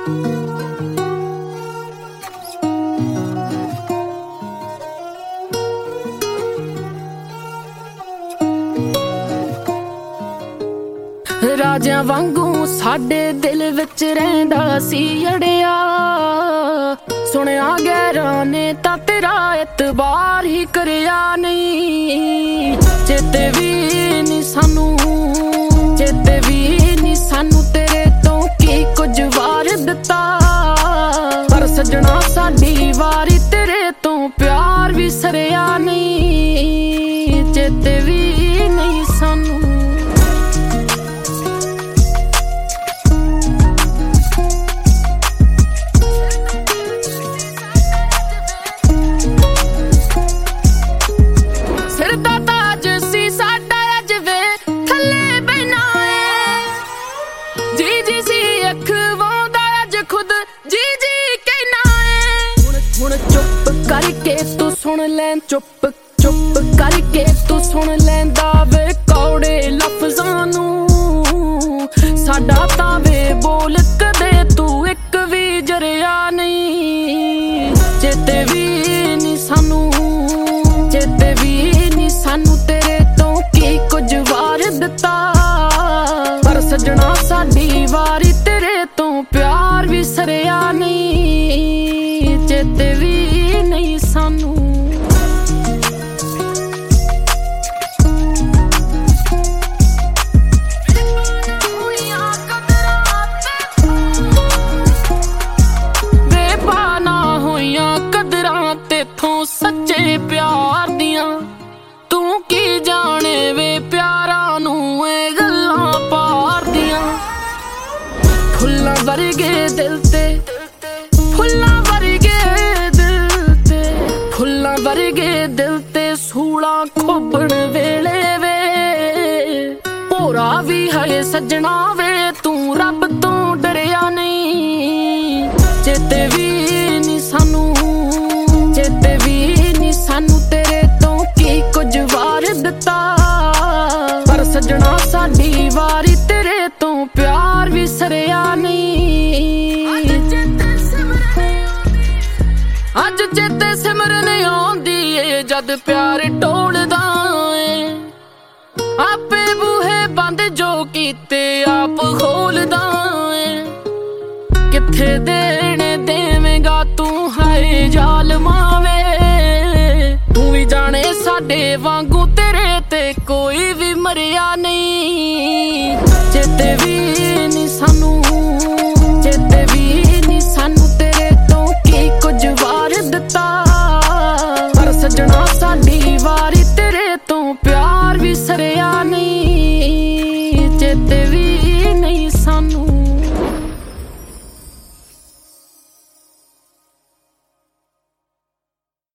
ਰਾਜਿਆਂ ਵਾਂਗੂ ਸਾਡੇ ਦਿਲ ਵਿੱਚ ਰਹਿੰਦਾ ਸੀ ਅੜਿਆ। ਸੁਣਿਆ ਗੈਰਾਂ ਨੇ ਤਾਂ ਤੇਰਾ ਇਤਬਾਰ ਹੀ ਕਰਿਆ ਨਹੀਂ। ਚੇਤੇ ਵੀ ਨੀ ਸਾਨੂੰ, ਚੇਤੇ ਵੀ ਨੀ ਸਾਨੂੰ ਤੇਰੇ ਤੋਂ ਕੀ ਕੁਝ ਵਾਰ ਦਿੱਤਾ। ਪਰ ਸੱਜਣਾ ਸਾਡੀ ਵਾਰੀ ਤੇਰੇ ਤੋਂ ਪਿਆਰ ਵੀ ਸਰਿਆ ਨਹੀਂ। ਚੇਤੇ ਵੀ ਨਹੀਂ ਸਾਨੂੰ। चुप करके तू सुन लैं, चुप चुप करके तू सुन लैंदा वे कौड़े लफ्ज़ां नूं। साडा तां वे बोल कदे तू एक भी जरिया नहीं। चेते भी नी सानू, चेते भी नी सानू तेरे तो की कुछ वार दिता। पर सजना साडी वारी तेरे तो प्यार भी सरिया नहीं। चेते भी नहीं सानू। बेपाना होइयां कदरां तेथों सच्चे प्यार दियां। तू की जाने वे प्यारा नूं ए गल्लां पार दियां। फुल्लां वर्गे दिल ते, फुल्लां वर्गे दिल ते सूला खोबण वेले वे। भोरा भी है सजना वे तू रब तो डरिया नहीं। चेते भी नी सानू, चेते भी नी सानू तेरे तो की कुछ वार दिता। पर सजना साडी वारी तेरे तो प्यार भी सरिया नहीं। अज चेते सिमरन आउंदी ए जद प्यार टोलदा ए। आपे बूहे बंद जो कीते आप खोलदा ए। किथे देने देवेगा तू हाय जालमा वे। तू भी जाने साडे वांगू तेरे ते कोई भी मरिया नहीं। चेते भी नी सानू, चेते भी नी सानू तेरे तो की कुछ वार दिता। पर सजना साडी वारी तेरे तो प्यार भी सरिया नहीं।